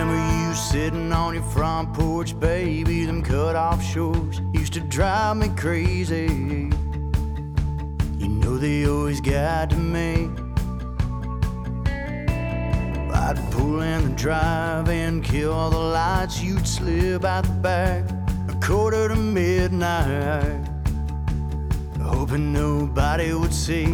remember you sitting on your front porch, baby. Them cut-off shores used to drive me crazy. You know they always got to me. I'd pull in the drive and kill all the lights. You'd slip out the back 1:45, hoping nobody would see.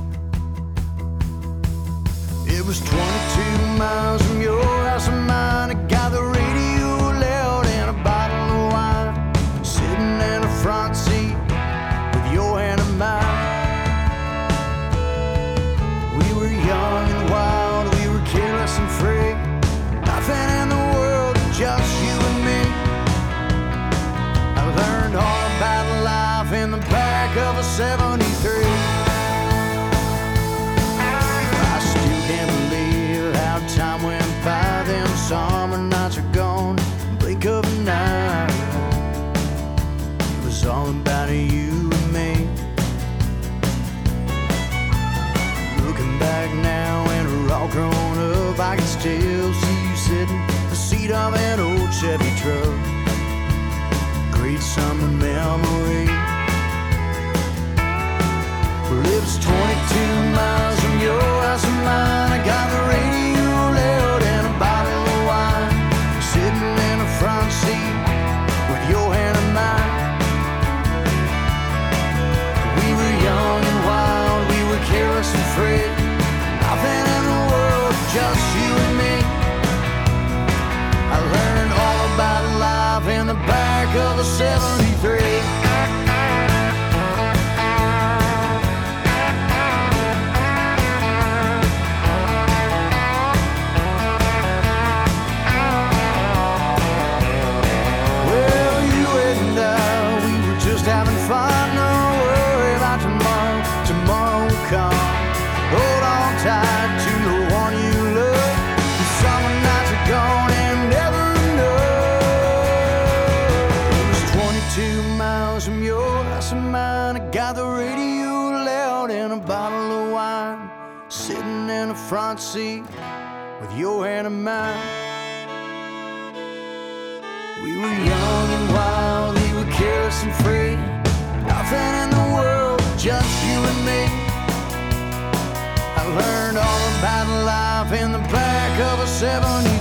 It was 22 miles from your house and mine. I got the radio loud and a bottle of wine, sitting in the front seat with your hand in mine. We were young and wild, we were careless and free. Nothing in the world, just you and me. I learned all about life in the back of a 73. Time went by, them summer nights are gone, blink of an eye. It was all about you and me. Looking back now and we're all grown up, I can still see you sitting in the seat of an old Chevy truck. Great summer memory. Well, it was 22 miles from your house and mine. I got the radio loud and a bottle of wine, sitting in the front seat with your hand in mine. We were young and wild, we were careless and free. Nothing in the world, just you and me. I learned all about life in the back of a 73. Having fun, no worry about tomorrow. Tomorrow will come. Hold on tight to the one you love. The summer nights are gone and never enough. It was 22 miles from your house and mine. I got the radio loud and a bottle of wine, sitting in the front seat with your hand in mine. We were young and wild, we were careless and free. Nothing in the world, just you and me. I learned all about life in the back of a 73.